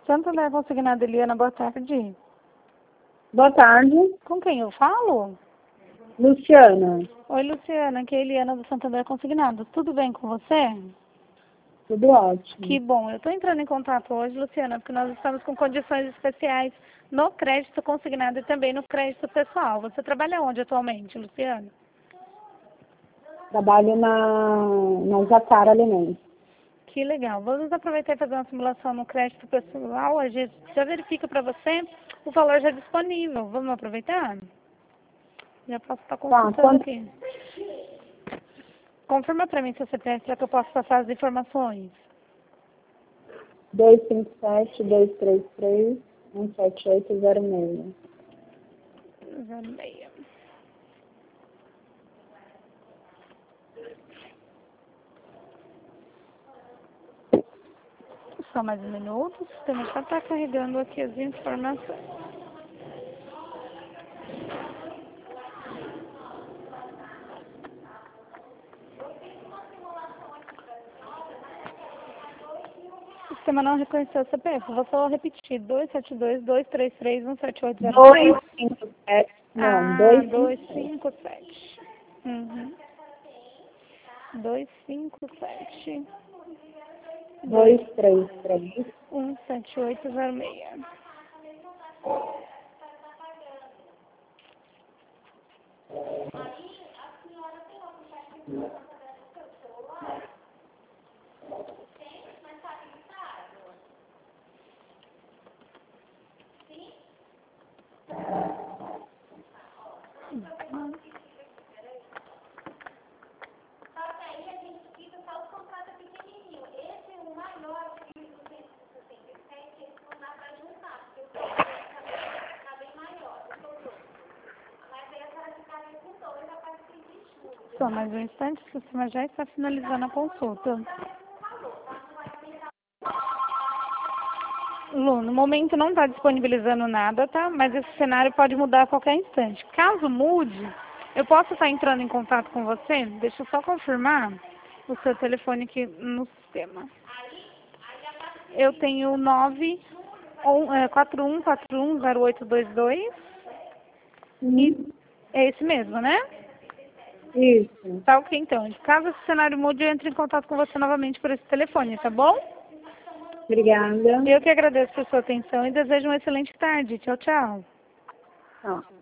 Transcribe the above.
Santander Consignado, Eliana, boa tarde. Boa tarde, Com quem eu falo? Luciana. Oi, Luciana, aqui é a Eliana do Santander Consignado. Tudo bem com você? Tudo ótimo. Que bom. Eu estou entrando em contato hoje, Luciana, porque nós estamos com condições especiais no crédito consignado e também no crédito pessoal. Você trabalha onde atualmente, Luciana? Trabalho na Jacara Alimentos. Que legal. Vamos aproveitar e fazer uma simulação no crédito pessoal. A gente já verifica para você o valor já disponível. Vamos aproveitar? Já posso estar consultando aqui. Confirma para mim seu CPF para que eu possa passar as informações. 257-233-17806. 06. Só mais um minuto. O sistema já está carregando aqui as informações. O sistema não reconheceu o CPF. Vou só repetir. 272-233-17806. 257, não, 257. Uhum. 257. 233. 17806. Só mais um instante, o sistema já está finalizando a consulta. Lu, no momento não está disponibilizando nada, tá? Mas esse cenário pode mudar a qualquer instante. Caso mude, eu posso estar entrando em contato com você? Deixa eu só confirmar o seu telefone aqui no sistema. Eu tenho 41410822. E é esse mesmo, né? Isso. Tá ok, então. Caso esse cenário mude, eu entro em contato com você novamente por esse telefone, tá bom? Obrigada. Eu que agradeço por sua atenção e desejo uma excelente tarde. Tchau, tchau. Tchau.